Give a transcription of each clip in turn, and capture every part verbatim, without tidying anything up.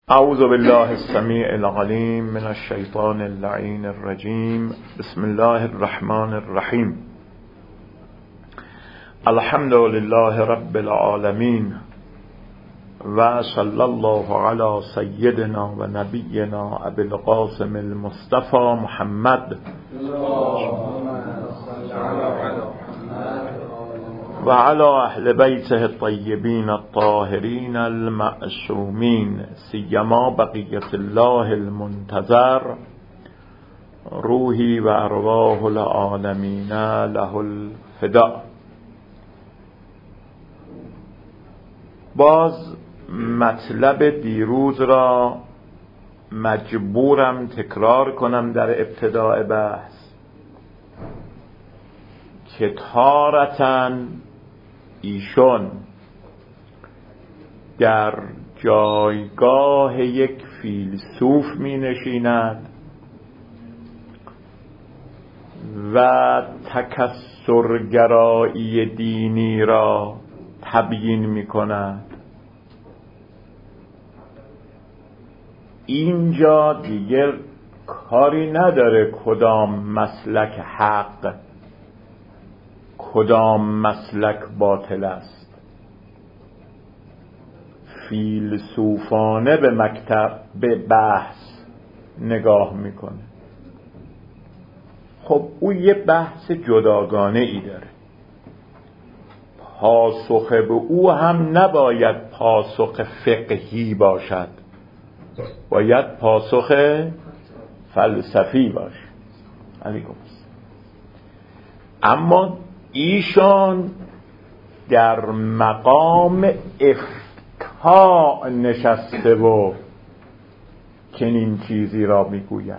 اعوذ بالله السمیع العلیم من الشیطان اللعین الرجیم. بسم الله الرحمن الرحیم. الحمد لله رب العالمین و صلی الله علی سیدنا و نبینا ابی القاسم المصطفى محمد و علی اهل بیته الطیبین الطاهرین المعصومین، سیما بقیت الله المنتظر، روحی و ارواح العالمین له الفداء. باز مطلب دیروز را مجبورم تکرار کنم در ابتداء بحث که تارةً ایشون در جایگاه یک فیلسوف می نشیند و تکثرگرایی دینی را تبیین می کند. اینجا دیگر کاری نداره کدام مسلک حق کدام مسلک باطل است. فیلسوفانه به مکتب به بحث نگاه میکنه. خب او یه بحث جداگانه ای داره. پاسخ به او هم نباید پاسخ فقهی باشد، باید پاسخ فلسفی باشه. علیکم السلام. اما ایشان در مقام افتاء نشسته و چنین چیزی را میگوید.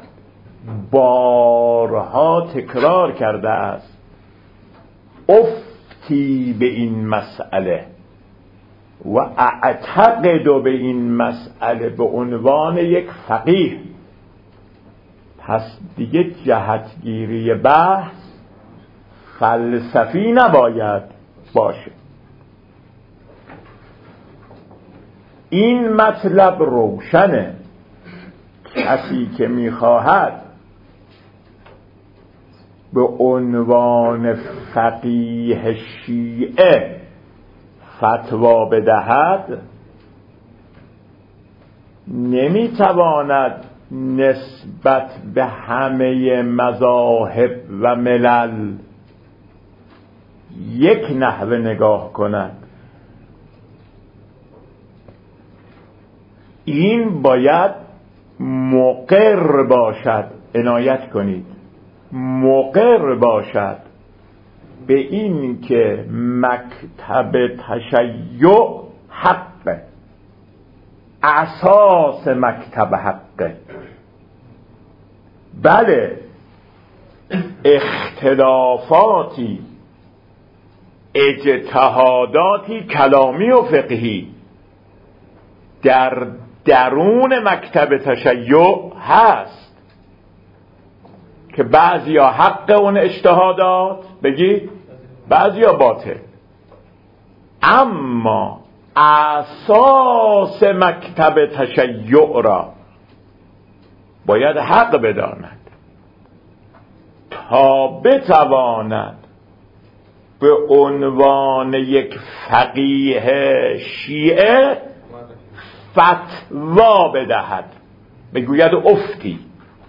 بارها تکرار کرده است افتی به این مسئله و اعتقد به این مسئله به عنوان یک فقیه. پس دیگه جهتگیری بحث فلسفی نباید باشه. این مطلب روشنه. کسی که میخواهد به عنوان فقیه شیعه فتوا بدهد نمیتواند نسبت به همه مذاهب و ملل یک نحوه نگاه کند. این باید مقر باشد، عنایت کنید، مقر باشد به این که مکتب تشیع حقه، اساس مکتب حقه. بله اختلافاتی، اجتهاداتی کلامی و فقهی در درون مکتب تشیع هست که بعضیا حق اون اجتهادات بگید، بعضیا باطل. اما اساس مکتب تشیع را باید حق بداند تا بتواند به عنوان یک فقیه شیعه فتوا بدهد، بگوید افتی.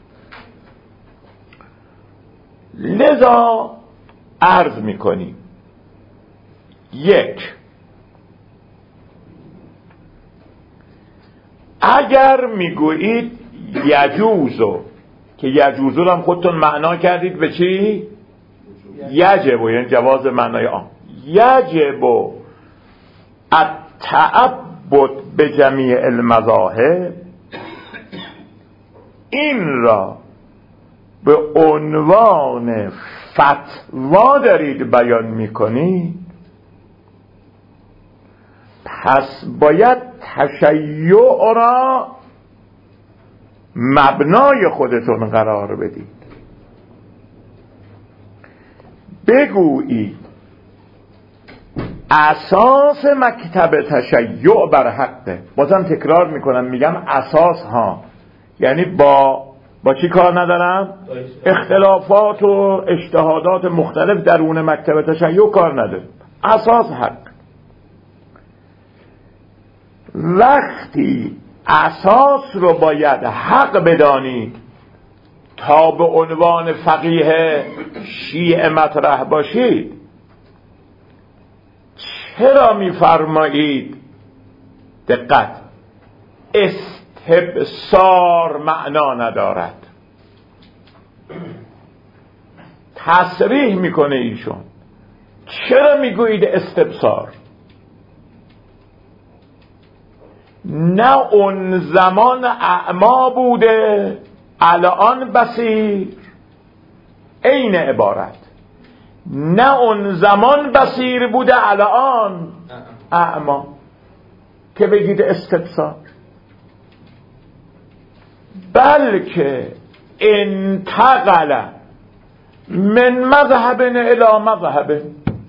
لذا عرض میکنیم یک، اگر میگویید یجوزو، که یجوزو رو هم خودتون معنا کردید به چی؟ یجبو، یعنی جواز معنای آن. یجبو التعبد به جمیع المذاهب، این را به عنوان فتوا دارید بیان میکنید، پس باید تشیع را مبنای خودتون قرار بدید. بگویید اساس مکتب تشیع بر حقه. بازم تکرار میکنم، میگم اساس ها، یعنی با با چی کار ندارم؟ اختلافات و اجتهادات مختلف درون مکتب تشیع کار نداره. اساس حق. وقتی اساس رو باید حق بدانید تا به عنوان فقیه شیعه مطرح باشید، چرا میفرمایید دقت استبصار معنا ندارد؟ تصریح میکنه ایشون. چرا میگویید استبصار؟ نه اون زمان اعما بوده الان بصیر، عین عبارت. نه اون زمان بصیر بوده الان اعما که بگید استبصار، بلکه انتقل من مذهب الی مذهب،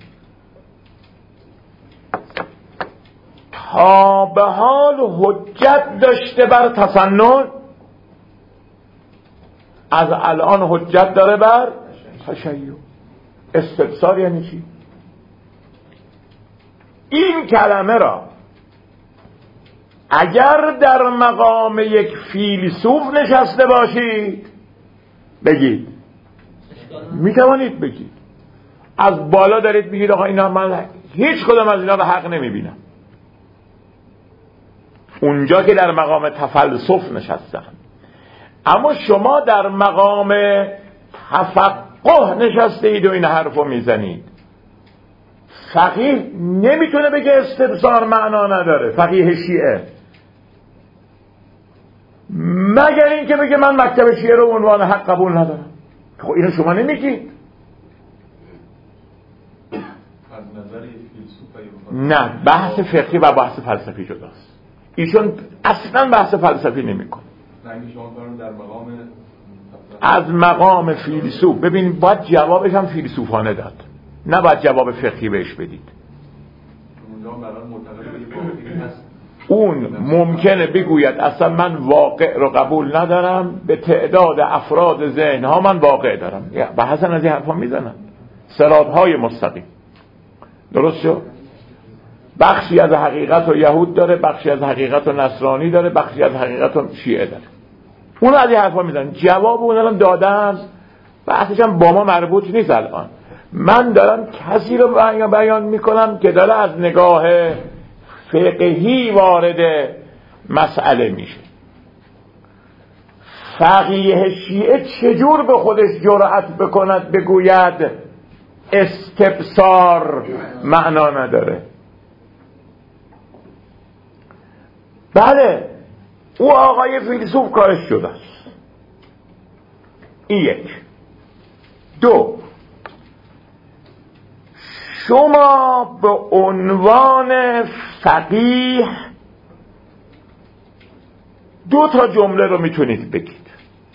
تا به حال حجت داشته بر تسنن، از الان حجت داره بر تشیع. استبصار یعنی چی؟ این کلمه را اگر در مقام یک فیلسوف نشسته باشید بگید، میتوانید بگید. از بالا دارید بگید آقا اینا من هیچ کدام از اینا رو حق نمیبینم. اونجا که در مقام تفلسف نشستن. اما شما در مقام تفقه نشسته اید و این حرف رو میزنید. فقیه نمیتونه بگه استبصار معنا نداره، فقیه شیعه، مگر این که بگه من مکتب شیعه رو عنوان حق قبول ندارم. خب اینو شما نمیگید. نه، بحث فقهی و بحث فلسفی جداست. ایشون اصلا بحث فلسفی نمیکنه. از مقام فیلسوف ببین، باید جوابش هم فیلسوفانه داد، نه باید جواب فقهی بهش بدید. اون ممکنه بگوید اصلا من واقع رو قبول ندارم، به تعداد افراد ذهن ها من واقع دارم. به حسن از این حرفا میزنن، صراطهای مستقیم. درست شد؟ بخشی از حقیقت رو یهود داره، بخشی از حقیقت رو نصرانی داره، بخشی از حقیقت رو شیعه داره. اون از این حرفا میزنن. جواب اون الان دادم، بحثش هم با ما مربوط نیست. الان من دارم کسی رو بیان میکنم که داره از نگاه فقهی وارد مسئله میشه. فقیه شیعه چجور به خودش جرأت بکند بگوید استبصار معنا نداره؟ بله، او آقای فیلسوف کارش شده است. این یک. دو، شما به عنوان فقیه دو تا جمله رو میتونید بگید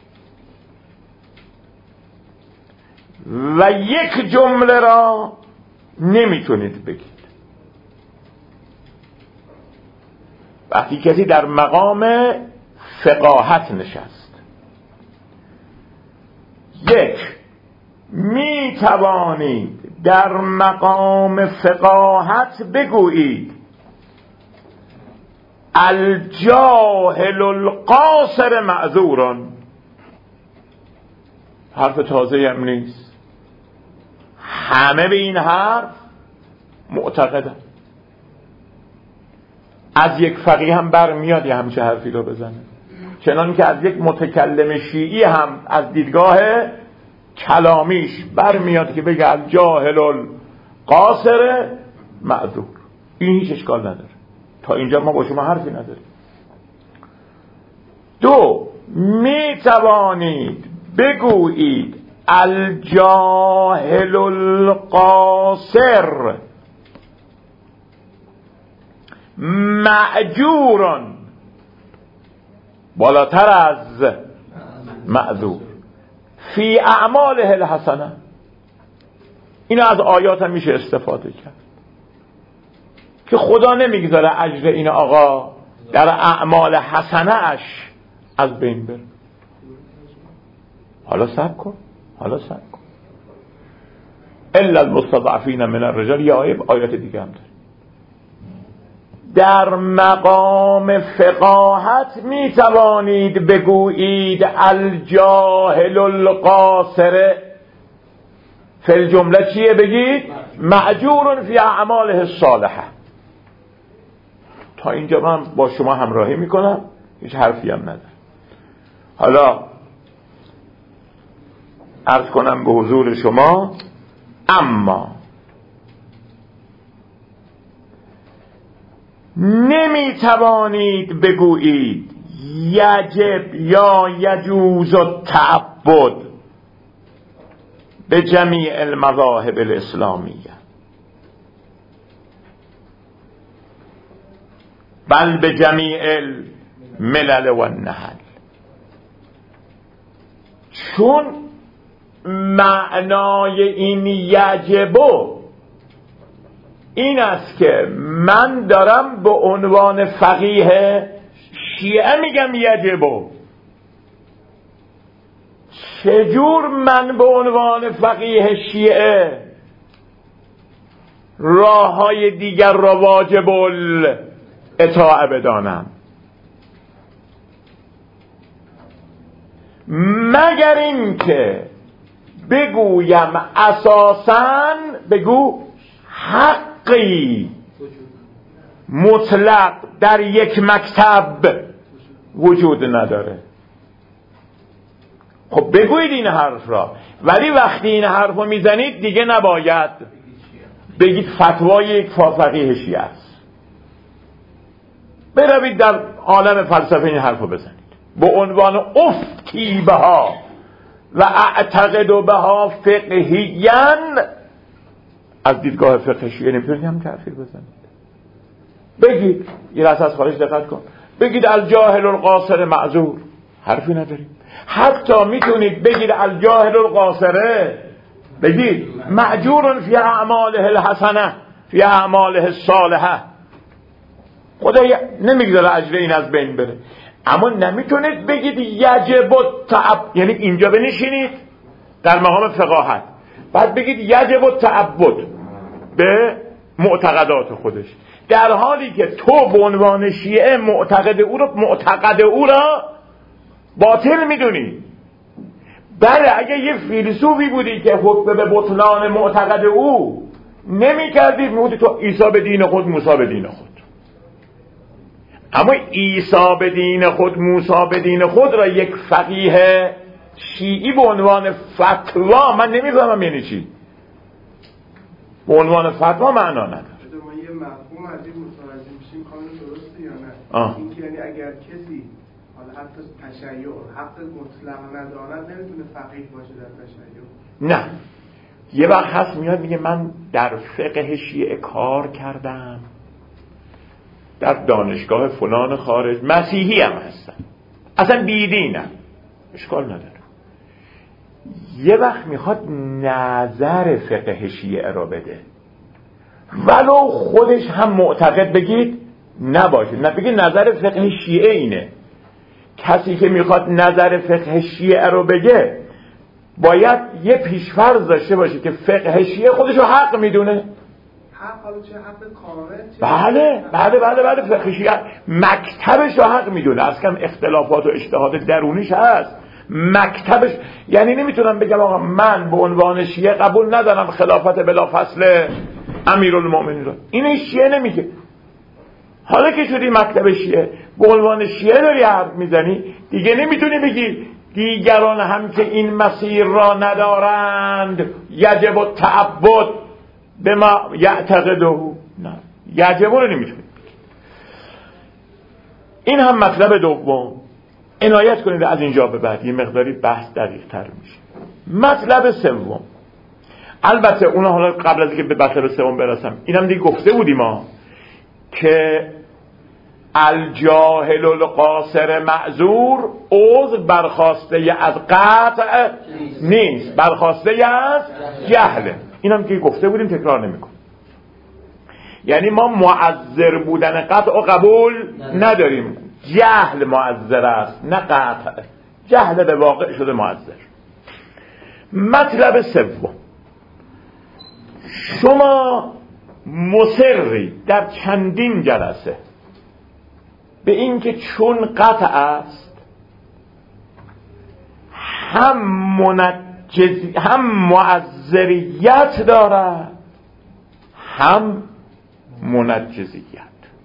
و یک جمله را نمیتونید بگید. وقتی کسی در مقام فقاهت نشست، یک، می توانید در مقام فقاهت بگویید الجاهل القاصر معذوران. حرف تازه هم نیست، همه به این حرف معتقدن. از یک فقیه هم برمیاد یه همچه حرفی رو بزنه، چنان که از یک متکلم شیعی هم از دیدگاه کلامیش برمیاد که بگه الجاهل القاصر معذور. این هیچ اشکال نداره. تا اینجا ما با شما حرفی نداریم. دو، می توانید بگویید الجاهل القاصر معجوران، بالاتر از معذور، فی اعماله الحسنه. این از آیات هم میشه استفاده کرد. که خدا نمیگذاره اجر این آقا در اعمال حسنه اش از بین بره. حالا صبر کن حالا صبر کن. الا المستضعفین من الرجال، یا آیه آیات دیگه هم داره. در مقام فقاهت می توانید بگویید الجاهل القاصر فی الجمله چیه؟ بگید مأجور فی اعماله الصالحه. تا اینجا من با شما همراهی میکنم، هیچ حرفی هم ندارم. حالا عرض کنم به حضور شما، اما نمی توانید بگویید یجب یا یجوز التعبد به جمیع المذاهب الاسلامیه، بل به جمیع الملل و النحل. چون معنای این یجبو این است که من دارم به عنوان فقیه شیعه میگم یجبو، چجور من به عنوان فقیه شیعه راه های دیگر را واجب الاطاعه بدانم؟ مگر این که بگویم اساساً بگو حقی مطلق در یک مکتب وجود نداره. خب بگویید این حرف را، ولی وقتی این حرف رو میزنید دیگه نباید بگید فتوای یک فقیه شیعه است. بروید در عالم فلسفه این حرف رو بزنید به عنوان افتی بها و اعتقد بها فقهیاً. از دیدگاه فقه شیعه نمیتونید هم تأثیر بزنید. بگید یه لحظه از خارج دقت کن، بگید الجاهل القاصر معذور، حرفی نداریم. حتی میتونید بگید الجاهل القاصره، بگید مأجور فی اعماله الحسنه فی اعماله الصالحه، خدا نمیگذاره اجر این از بین بره. اما نمیتونید بگید یجب التعبد، یعنی اینجا بنشینید در مقام فقاهت بعد بگید یجب التعبد به معتقدات خودش، در حالی که تو به عنوان شیعه معتقد او را معتقد او را باطل میدونی. بله اگه یه فیلسوفی بودی که حکم به بطلان معتقد او نمی کردی، میگودی تو عیسی به دین خود موسی به دین خود. اما عیسی به دین خود موسی به دین خود را یک فقیه شیعی به عنوان فتوا، من نمیفهمم یعنی چی به عنوان فتوا معنا نداره. ما یه مفهوم از این متوجه میشیم کاملا درسته یا نه؟ این که یعنی اگر کسی حالا حتی تشیع حق مطلق ندارد نمیتونه فقیه باشه در تشیع؟ نه، یه وقت هست میاد میگه من در فقه شیعه کار کردم، در دانشگاه فلان خارج، مسیحی هم هستم، اصلا بیدینم، اشکال نداره. یه وقت میخواد نظر فقه شیعه را بده ولو خودش هم معتقد بگید نباشه، نه بگید نظر فقه شیعه اینه. کسی که میخواد نظر فقه شیعه رو بگه باید یه پیشفرض داشته باشه که فقه شیعه خودش رو حق میدونه. حق حالا چه حق کامل؟ بله بله بله بله فقه شیعه مکتبش رو حق میدونه. از کم اختلافات و اجتهاد درونیش هست، مکتبش. یعنی نمیتونم بگم آقا من به عنوان شیعه قبول ندارم خلافت بلا فصل امیرالمومنین رو، این شیعه نمیگه. حالا که شدی مکتب شیعه به عنوان شیعه داری حرف میزنی، دیگه نمیتونی بگی دیگران هم که این مسیر را ندارند یجب التعبد به ما یعتقدو، نه یجب رو نمیتونی. این هم مطلب دوم. عنایت کنید از اینجا به بعد یه مقداری بحث دقیق تر میشه. مطلب سوم، البته اون حالا قبل از اینکه به مطلب سوم برسم اینم دیگه گفته بودیم ما که الجاهل القاصر معذور عذر برخواسته از قطع نیست، برخواسته از جهله. اینم که گفته بودیم، تکرار نمیکنم. یعنی ما معذر بودن قطع و قبول نداریم، جهل معذر است نه قطع. جهل به واقع شده معذر. مطلب سوم، شما مصری در چندین جلسه به این که چون قطع است هم منجزی هم معذریت دارد هم منجزیت،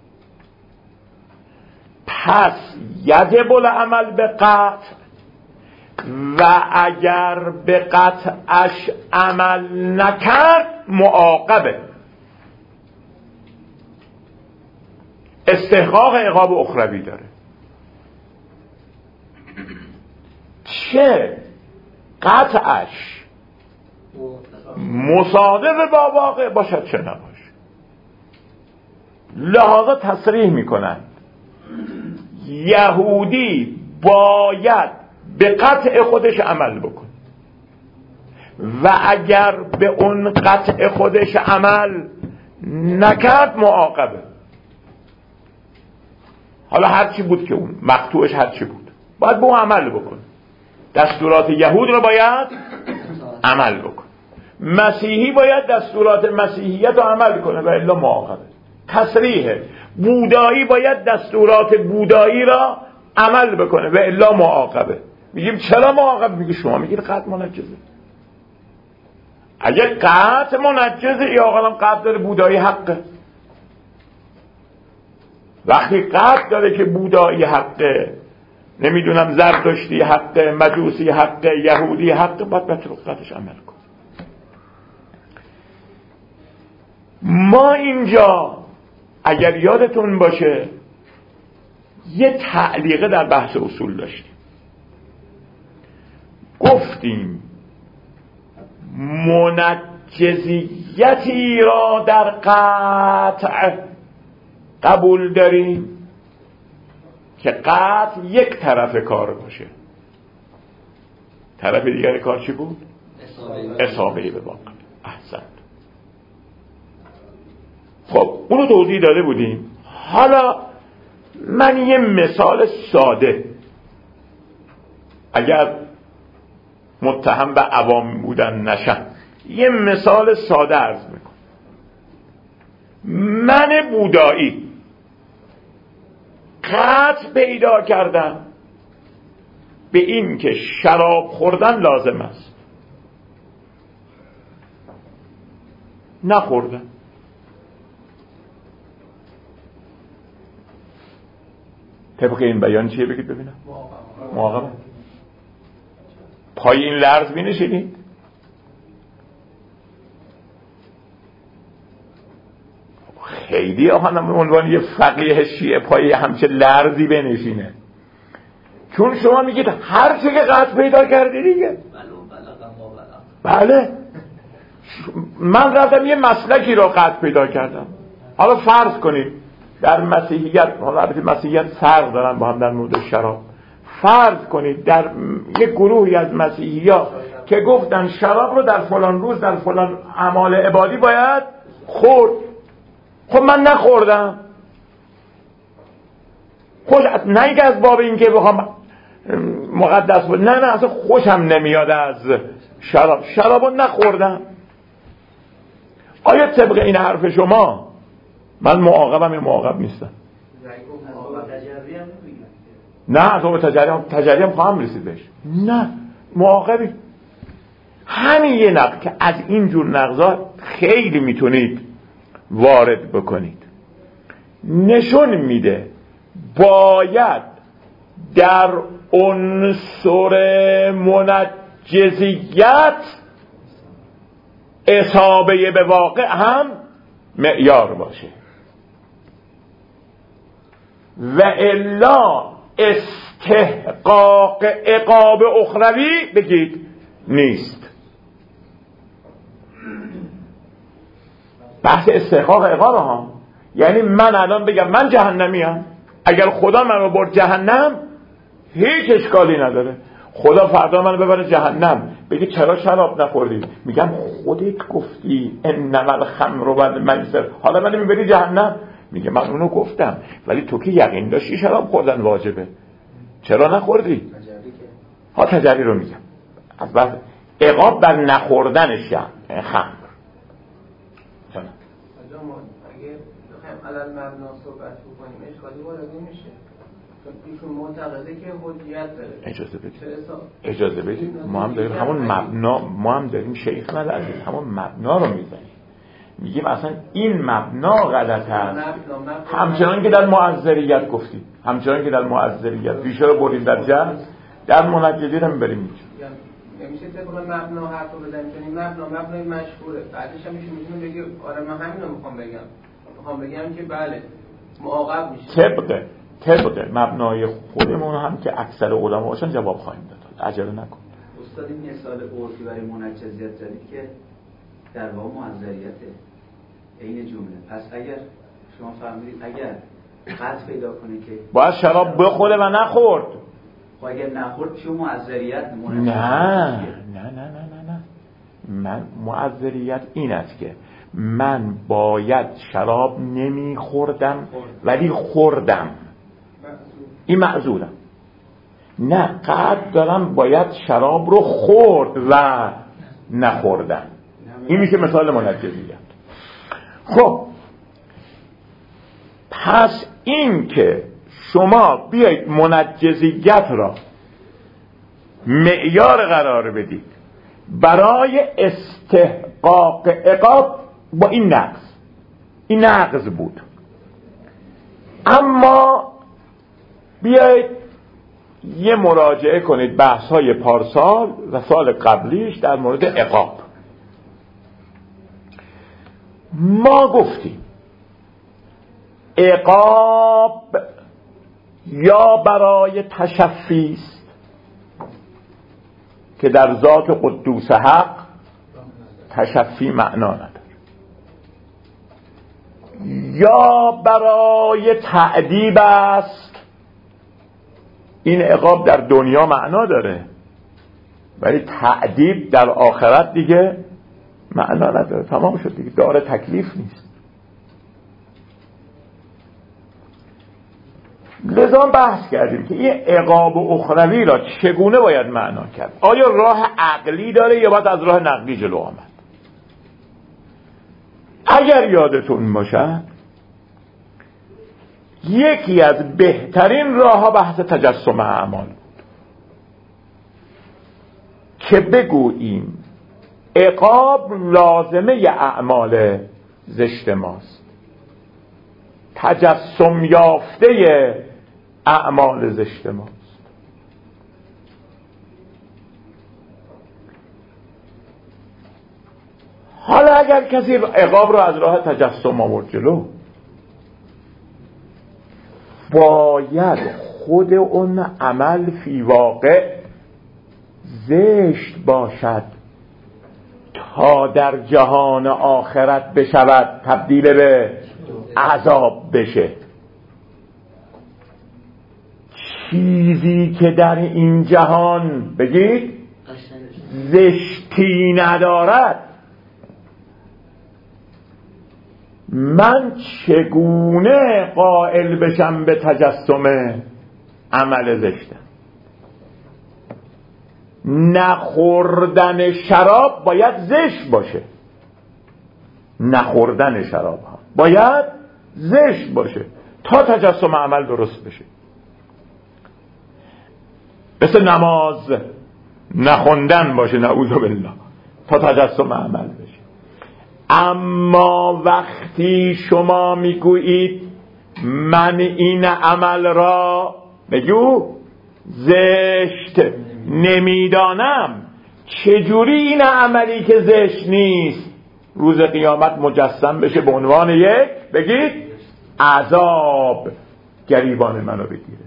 پس یجب العمل به قطع و اگر به قطعش عمل نکرد معاقبه، استحقاق عقاب اخروی داره. چه قطعش مصادف با واقع باشد چه نباشه. لحاظا تصریح میکنند یهودی باید به قطع خودش عمل بکن و اگر به اون قطع خودش عمل نکرد معاقبه. حالا هرچی بود که اون مقطوعش هرچی بود باید به اون عمل بکن. دستورات یهود رو باید عمل بکن. مسیحی باید دستورات مسیحیت رو عمل کنه و الا معاقبه. تصریحه. بودایی باید دستورات بودایی را عمل بکنه و الا معاقبه. میگیم چرا معاقبه؟ میگه شما میگید قطع منجزه. اگر قطع منجزه یا آقا قطع داره بودایی حقه. وقتی قطع داره که بودایی حقه، نمیدونم زرتشتی حقه، مجوسی حقه، یهودی حقه، باید به قطعش عمل کن. ما اینجا اگر یادتون باشه یه تعلیقه در بحث اصول داشتیم، گفتیم منجزیتی را در قطع قبول داریم که قطع یک طرف کار باشه، طرف دیگر کار چی بود؟ اصابه به واقع. احسنت. خب اونو توضیح داده بودیم. حالا من یه مثال ساده، اگر متهم به عوام بودن نشن، یه مثال ساده عرض میکنم. من بودایی قطع پیدا کردم به این که شراب خوردن لازم است، نخوردم. طبق این بیان چیه بگید ببینم؟ معاقبه. پای این لرز بینشینید؟ خیلی آهانم به عنوان یه فقیه شیعه پای همچه لرزی بنشینه، چون شما میگید هر چه که قطع پیدا کردی دیگه. بله من رفتم یه مسلکی رو قطع پیدا کردم. حالا فرض کنید در مسیحیت، حالا البته مسیحیت فرق دارن با هم در مورد شراب، فرض کنید در یک گروهی از مسیحی‌ها که گفتن شراب رو در فلان روز در فلان اعمال عبادی باید خورد. خب من نخوردم. خوش نه که از باب این که بخوام مقدس بود، نه نه اصلا خوشم نمیاد از شراب، شرابو نخوردم. آیا طبق این حرف شما من معاقبم یا معاقب نیستم؟ نه از اون تجریم تجریم خواهم رسید بهش. نه معاقبی. همین یه نقض که از این جور نقضا خیلی میتونید وارد بکنید، نشون میده باید در عنصر منجزیت اصابه به واقع هم معیار باشه و الا استحقاق عقاب اخروی بگید نیست. بحث استحقاق عقاب ها یعنی من الان بگم من جهنمی ام، اگر خدا من رو برد جهنم هیچ اشکالی نداره. خدا فردا منو ببره جهنم، بگه چرا شراب نخوردی؟ میگم خودت گفتی انما الخمر والمیسر، حالا منو میبری جهنم. میگه من اونو گفتم، ولی تو که یقین داشتی شراب خوردن واجبه، چرا نخوردی؟ ها تجری رو میگم، از بعد عقاب بر نخوردنش یعنی خمر. اگه بخوایم علل مبنا صحبت بکنیم اشکالی وارد نمیشه، ایشون معتقده که حجیت داره. اجازه بدید اجازه بدید ما هم داریم همون مبنا، ما هم داریم شیخ نداریم همون مبنا رو میزنیم، میگیم اصلا این مبنا غلط است، همچنان که در معذریت گفتیم، همچنان که در معذریت ریشه رو بریم در جهل، در منجدی هم میبریم میگیم نمیشه طبق مبنا حرف رو بزنیم، چون این مبنا مبنای مشهوره. بعدش هم میشه میتونه بگه آره من همین رو میخوام بگم، میخوام بگم که بله معاقب میشه طبق طبق مبنای خودمون هم که اکثر علما باشن جواب خواهیم داد، عجله نکن. استاد این مثال عرفی برای منجزیت زدید که در واقع معذریته این جمله، پس اگر شما فهمیدید اگر قطع پیدا کنه که باید شراب بخوره و نخورد، خب اگر نخورد چه معذریت؟ نه نه نه نه نه نه من معذریت این است که من باید شراب نمیخوردم ولی خوردم، این معذورم. نه قد دارم باید شراب رو خورد و نخوردم، این میشه مثال منجزیت. خب پس این که شما بیایید منجزیت را معیار قرار بدید برای استحقاق عقاب، با این نقض، این نقض بود. اما بیایید یه مراجعه کنید بحث های پارسال و سال قبلیش در مورد عقاب. ما گفتیم عقاب یا برای تشفی است که در ذات قدوس حق تشفی معنا نداره، یا برای تعذیب است. این عقاب در دنیا معنا داره ولی تعذیب در آخرت دیگه معنا نداره، تمام شد دیگه، داره تکلیف نیست. لذا بحث کردیم که این عقاب و اخروی را چگونه باید معنا کرد، آیا راه عقلی داره یا باید از راه نقلی جلو آمد؟ اگر یادتون باشد یکی از بهترین راه ها بحث تجسم اعمال بود که بگوییم عقاب لازمه اعمال زشت ماست، تجسم یافته اعمال زشت ماست. حالا اگر کسی عقاب رو از راه تجسم آورد جلو، باید خود اون عمل فی واقع زشت باشد تا در جهان آخرت بشود تبدیل به عذاب بشه. چیزی که در این جهان بگید زشتی ندارد، من چگونه قائل بشم به تجسم عمل زشتم؟ نخوردن شراب باید زشت باشه، نخوردن شراب ها باید زشت باشه تا تجسم عمل درست بشه. مثل نماز نخوندن باشه نعوذ بالله تا تجسم عمل بشه. اما وقتی شما میگویید من این عمل را بگو زشت نمیدانم، چجوری این عملی که زشت نیست روز قیامت مجسم بشه به عنوان یک بگید عذاب گریبان منو بگیره؟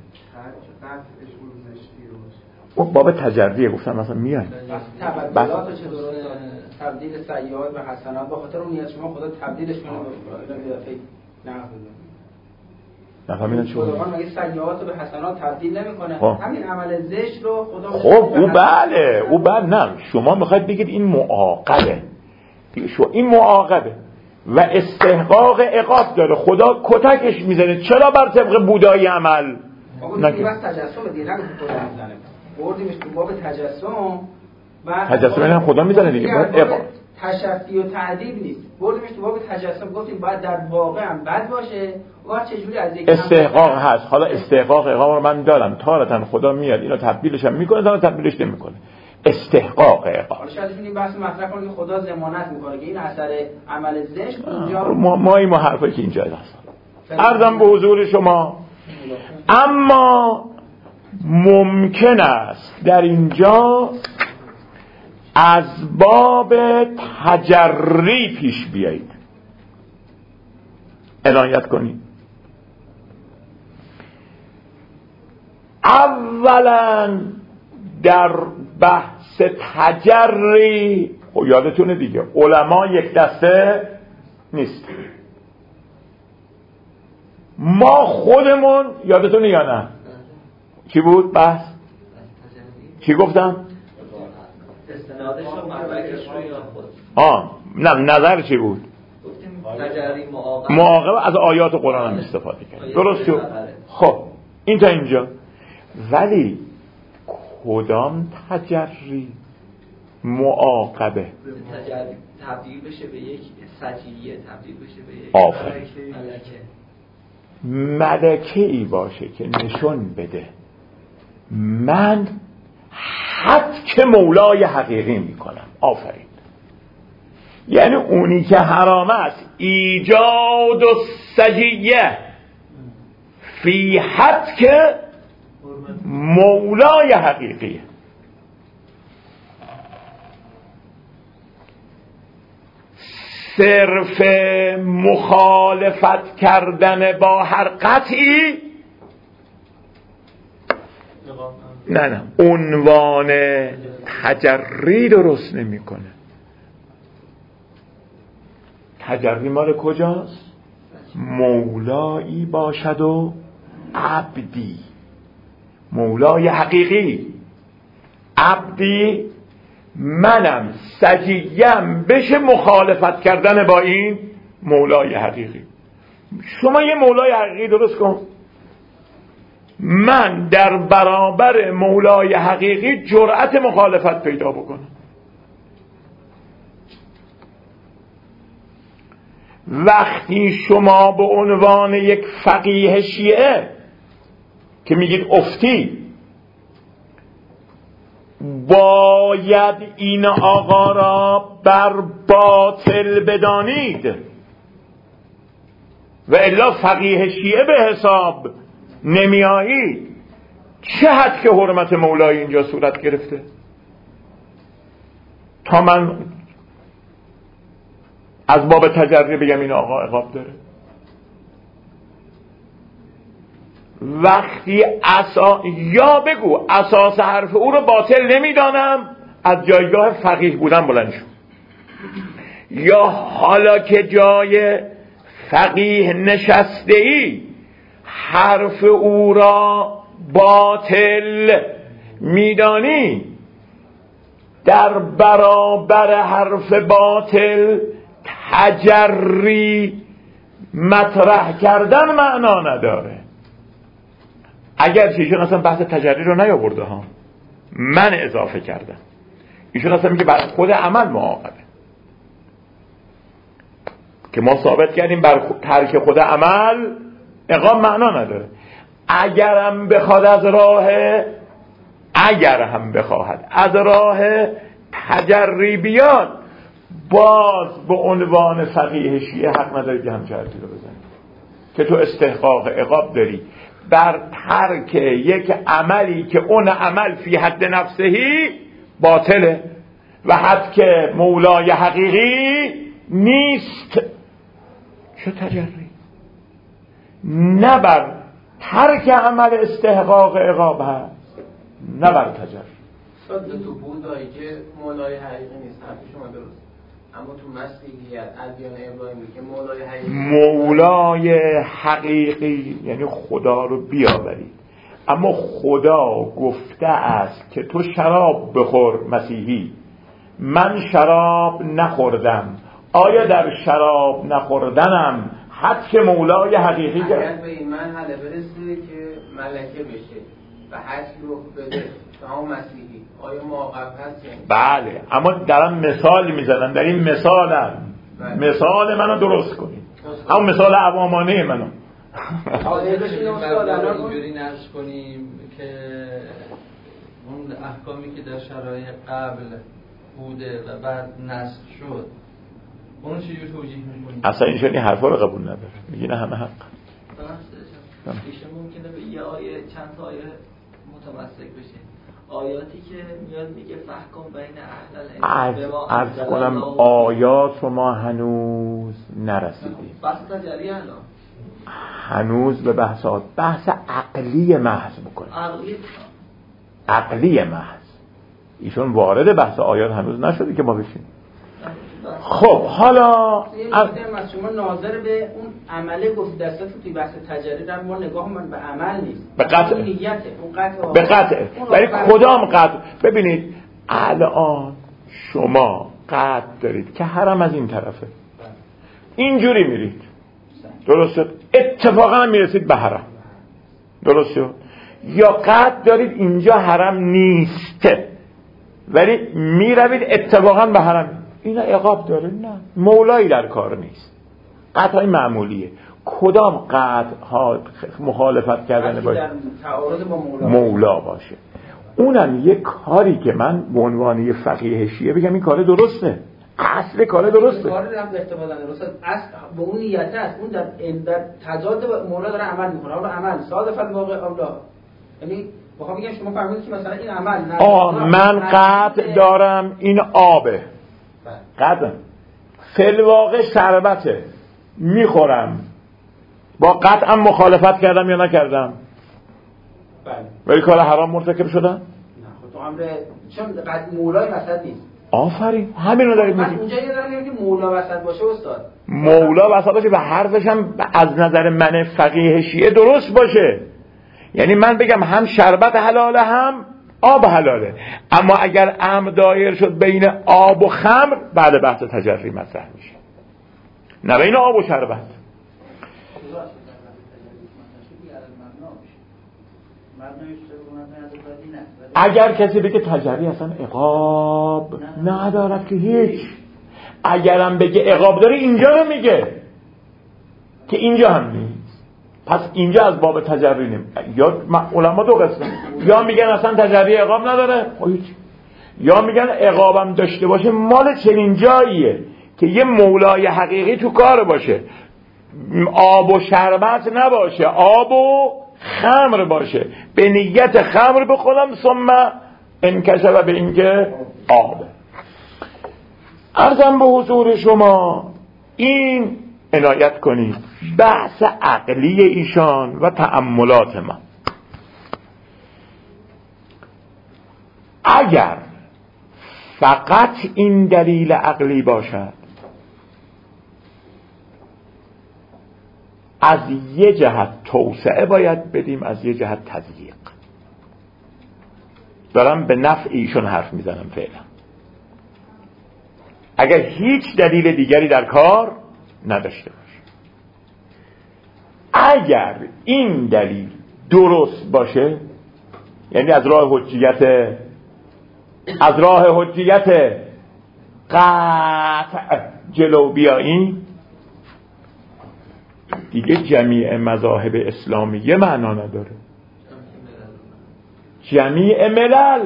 اون باب تجربیه گفتم مثلا میان تبدیلات چه درست تبدیل سیئات و حسنات به خاطر اون نیت شما خدا تبدیلش کنه به اضافه نقد. نفهمیدم چی بود. خدا مگه سیئات رو به حسنات تبدیل نمیکنه؟ همین عمل زشت رو خدا خب او بله او بله نه شما میخواید بگید این معاقبه، شو این معاقبه و استحقاق عقاب داره، خدا کتکش میزنه. چرا بر طبق بودایی عمل نکنه؟ بس تجسم دیگه نگه خدا میزنه، بردیمش تو باب تجسم و تجسم هم خدا میزنه دیگه. عقاب تشفی و تعذیب نیست، بردیمش تو باب تجسم گفتیم باید در واقع هم بد باشه و چجوری از یک استحقاق هست. حالا استحقاق عقاب رو من دارم، تارتن خدا میاد اینو تبدیلش هم میکنه، تا تبدیلش نمیکنه. استحقاق عقاب شاید این بحث مطرح کنه که خدا ضمانت میکنه که این اثر عمل زشت اونجا ما ما این حرفی که اینجا هست عرضم به حضور شما. اما ممکن است در اینجا از باب تجری پیش بیایید، عنایت کنید. اولا در بحث تجری خب یادتونه دیگه علما یک دسته نیست، ما خودمون یادتونه یا نه؟ چی بود بحث؟ چی گفتم؟ استنادش رو مدرکش رو یا خود آه نه نظر چی بود؟ تجری معاقب معاقب از آیات قرآن هم استفاده کرد، درست شد؟ خب این تا اینجا. ولی کدام تجری معاقبه تجری تبدیل بشه به یک سجیه، تبدیل بشه به یک آفرین ملکه ملکه ای باشه که نشون بده من حد که مولای حقیقی میکنم. آفرین. یعنی اونی که حرام است ایجاد و سجیه فی حد که مولای حقیقیه. صرف مخالفت کردن با هر قطعی نه نه عنوان تجری درست نمیکنه. تجری مال کجاست؟ مولایی باشد و عبدی، مولای حقیقی. عبدی منم سجیم بشه مخالفت کردن با این مولای حقیقی. شما یه مولای حقیقی درست کن، من در برابر مولای حقیقی جرأت مخالفت پیدا بکنم. وقتی شما به عنوان یک فقیه شیعه که میگید افتی باید این آقا را بر باطل بدانید و الا فقیه شیعه به حساب نمی آیید، چه حد که حرمت مولای اینجا صورت گرفته تا من از باب تجری بگم این آقا عقاب داره؟ وقتی اسا... یا بگو اساس حرف او رو باطل نمیدانم، از جایگاه فقیه بودن بلند شو، یا حالا که جای فقیه نشسته ای حرف او را باطل میدانی، در برابر حرف باطل تجری مطرح کردن معنا نداره. اگر ایشون اصلا بحث تجری رو نیاورده ها، من اضافه کردم. ایشون اصلا میگه بر خود عمل معاقبه که ما ثابت کردیم بر ترک خود عمل عقاب معنا نداره. اگرم بخواد از راه اگر هم بخواهد از راه تجری بیاد، باز به عنوان فقیه شیعه حق نداری که همچه حرفی رو بزنی که تو استحقاق عقاب داری بر ترک یک عملی که اون عمل فی حد نفسهی باطله و حد که مولای حقیقی نیست. چه تجری؟ نه بر ترک عمل استحقاق عقاب هست، نه بر تجری. صد تو بودایی که مولای حقیقی نیست، حرف شما درست. اما تو مسیحیت ادیان ابراهیمی که مولای حقیقی مولای حقیقی یعنی خدا رو بیاورید، اما خدا گفته است که تو شراب بخور مسیحی، من شراب نخوردم، آیا در شراب نخوردنم حد که مولای حقیقی کرد؟ اگر به این مرحله برسه که ملکه بشه و حج رو بده به هم مسیحی، آیا موقف هست یعنی؟ بله، اما دارم مثال میزنم، در این مثالم بله. مثال منو درست کنید، همون مثال عوامانه منو اینجوری نرس کنیم که اون احکامی که در شرایط قبل بوده و بعد نسخ شد اون چجور توجیه می‌کنی؟ اصلا این شنی حرفا رو قبول نداره، میگه نه همه حق. ایشون ممکنه به یه آیه چند تا آیه متمسک بشه، آیاتی که میاد میگه فحکم بین اهل العلم، عرض کنم آیات رو ما هنوز نرسیدیم، بحث تجری الان هنوز به بحث بحث عقلی محض بکنیم، عقلی عقلی محض. ایشون وارد بحث آیات هنوز نشده که ما بشیم. خب حالا این شما ناظر به اون عمله گفت دستات توی بحث تجاری در ما نگاه من به عمل نیست، به قطع، نیته، اون قطع به قطع. ولی کدام قطع؟ ببینید الان شما قطع دارید که حرم از این طرفه، اینجوری میرید، درست شد، اتفاقا میرسید به حرم، درست شد، یا قطع دارید اینجا حرم نیست ولی میروید اتفاقا به حرم، اینا عقاب داره؟ نه، مولایی در کار نیست، قطعی معمولیه. کدام قطع ها مخالفت کردن باشه؟ تعارض با مولا. مولا باشه. اونم یه کاری که من به عنوان یه فقیه شیعه بگم این کار درسته، اصل کار درسته، کار رفت ارتباطا درسته، اصل به اون نیت است، اون در در تضاد با مولا داره عمل میکنه، اون عمل صادف الواقع اولا، یعنی بخوام بگم شما فهمیدید که مثلا این عمل آه من قطع دارم این آبه، قطع فی‌الواقع شربته میخورم، با قطعا مخالفت کردم یا نکردم؟ بله. ولی کار حرام مرتکب شدم؟ نه خب تو امر چون قد مولای وسط نیست. آفرین، همین رو داریم میگیم. اونجا یه داریم که مولا وسط باشه استاد، مولا وسط باشه و حرفش هم از نظر من فقیه شیعه درست باشه، یعنی من بگم هم شربت حلاله هم آب حلاله، اما اگر امر دایر شد بین آب و خمر بعد بحث تجری مطرح میشه، نه بین آب و شربت. اگر کسی بگه تجری اصلا عقاب ندارد که هیچ، اگرم بگه عقاب داره اینجا رو میگه که اینجا هم نیست، پس اینجا از باب تجری نمی، یا علما دو قسم، یا میگن اصلا تجری عقاب نداره هیچ، یا میگن عقابم داشته باشه مال چنین جاییه که یه مولای حقیقی تو کار باشه، آب و شربت نباشه، آب و خمر باشه، به نیت خمر بخورم ثم انکشه و به اینکه آب. عرضم به حضور شما این عنایت کنید بحث عقلی ایشان و تأملات ما. اگر فقط این دلیل عقلی باشد، از یه جهت توسعه باید بدیم، از یه جهت تضییق. دارم به نفع ایشون حرف میزنم فعلا. اگر هیچ دلیل دیگری در کار نداشته باشه، اگر این دلیل درست باشه، یعنی از راه حجیت از راه حجیت قطع جلو بیاییم، دیگه جمیع مذاهب اسلامیه معنا نداره، جمیع ملل،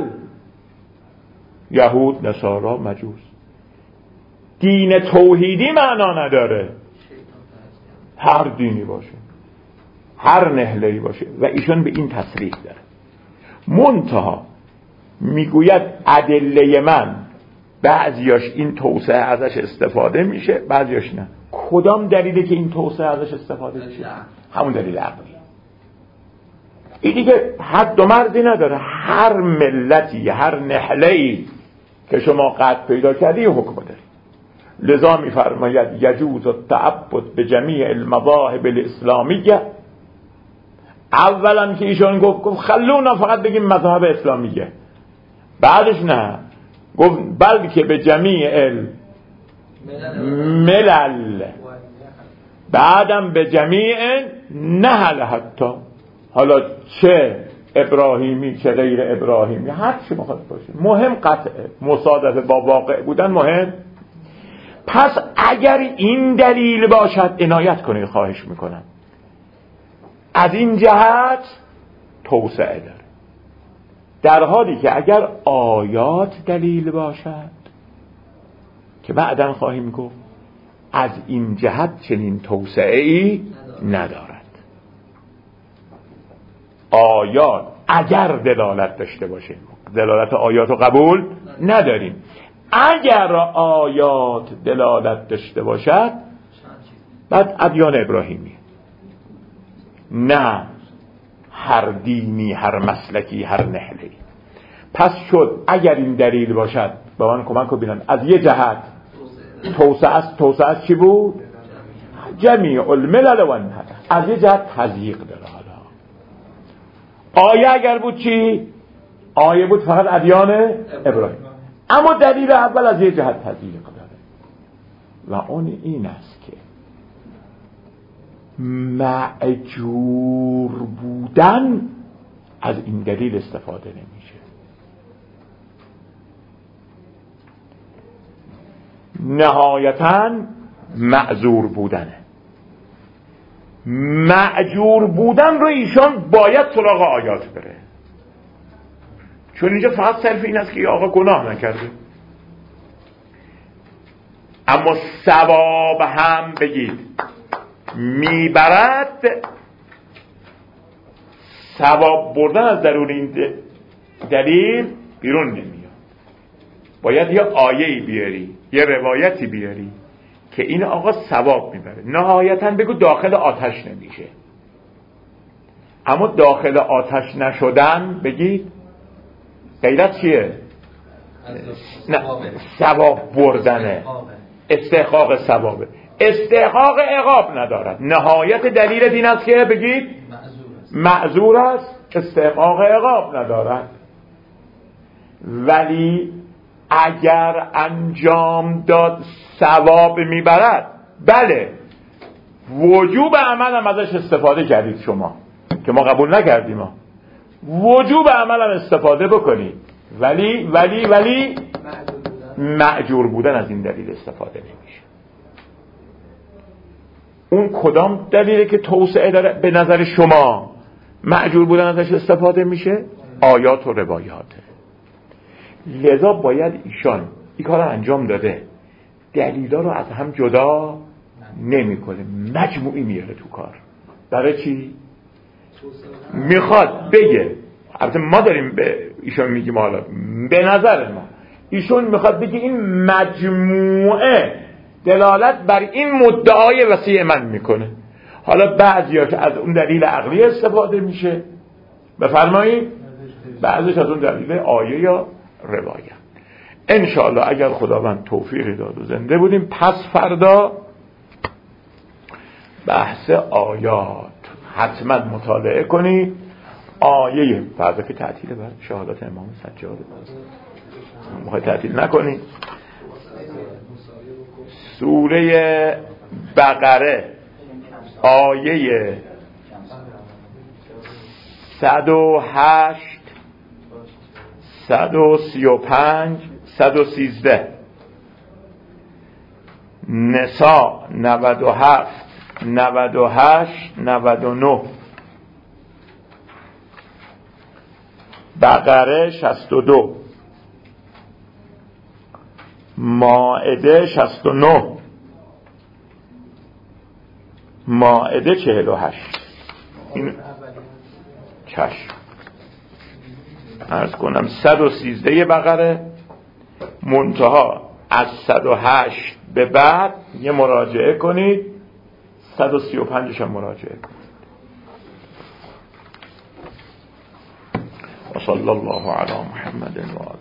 یهود، نصارا، مجوس، دین توحیدی معنا نداره، هر دینی باشه، هر نهله‌ای باشه، و ایشون به این تصریح داره. منتها میگوید ادله من بعضیاش این توسعه ازش استفاده میشه، بعضیاش نه. کدام دلیلی که این توسعه ازش استفاده میشه؟ همون دلیل عقلی. این دیگه حد و مرزی نداره، هر ملتی، هر نهله‌ای که شما قد پیدا کردی حکم داری. لذا می‌فرماید یجوز التعبد به جمیع المذاهب الاسلامیه. اولا که ایشون گفت گفت خلونا فقط بگیم مذهب اسلامیه، بعدش نه گفت بلکه به جمیع الملل، بعدم به جمیع نهل، حتی حالا چه ابراهیمی چه غیر ابراهیمی هر چی بخواد باشه، مهم قطعه مصادفه با واقع بودن مهم. پس اگر این دلیل باشد عنایت کنید، خواهش میکنم. از این جهت توسعه داره، در حالی که اگر آیات دلیل باشد که بعداً خواهیم گفت از این جهت چنین توسعه‌ای ندارد. آیات اگر دلالت داشته باشه، دلالت آیات رو قبول نداریم. اگر آیات دلالت داشته باشد بعد ادیان ابراهیمی، نه هر دینی هر مسلکی هر نهلی. پس شد اگر این دلیل باشد به من کمک رو بینن از یه جهت توسعه است. توسعه است چی بود؟ جمیع الملل و النهل. از یه جهت تضییق داره. حالا آیه اگر بود چی؟ آیه بود فقط ادیان ابراهیم، اما دلیل اول از یه جهت تضییق داره و اون این است که مأجور بودن از این دلیل استفاده نمیشه. نهایتاً معذور بودنه. مأجور بودن رو ایشان باید سراغ آیات بره، چون اینجا فقط صرف این است که آقا گناه نکرده. اما ثواب هم بگید میبرد، ثواب بردن از درون این دلیل بیرون نمیاد. باید یه آیه‌ای بیاری، یه روایتی بیاری که این آقا ثواب میبره. نهایتاً بگو داخل آتش نمیشه، اما داخل آتش نشدن بگید غیرت چیه؟ نه، ثواب بردنه، استحقاق ثوابه، استحقاق عقاب ندارد. نهایت دلیل دین است که بگید معذور است، استحقاق عقاب ندارد. ولی اگر انجام داد ثواب میبرد، بله وجوب عمل هم ازش استفاده کردید شما که ما قبول نکردیم، ما وجوب عمل هم استفاده بکنید، ولی ولی ولی مأجور بودن از این دلیل استفاده نمیشه. اون کدام دلیله که توسعه داره به نظر شما مأجور بودن ازش استفاده میشه؟ آیات و روایاته. لذا باید ایشان این کار انجام داده، دلیلا رو از هم جدا نمیکنه، مجموعی میاره تو کار. برای چی؟ میخواد بگه، البته ما داریم به ایشان میگیم، حالا به نظر ما ایشون میخواد بگه این مجموعه دلالت بر این مدعای وسیع من میکنه. حالا بعضیا که از اون دلیل عقلی استفاده میشه بفرمایید، بعضیش از اون دلیل آیه یا روایت. انشاءالله اگر خداوند توفیقی داد و زنده بودیم، پس فردا بحث آیات حتما مطالعه کنید. آیه فردا که تعطیل بر شهادت امام سجاده، میخوای تعطیل نکنید. سوره بقره آیه صد و هشت، صد و سی و پنج، صد و سیزده، نساء نود و هفت، نود و هشت، نود و نه، بقره شصت و دو، مائده شصت و نه، مائده چهل و هشت. این چشم عرض کنم صد و سیزده بقره، منتها از صد و هشت به بعد یه مراجعه کنید، صد و سی و پنجش هم مراجعه کنید. و صلی الله علی محمد و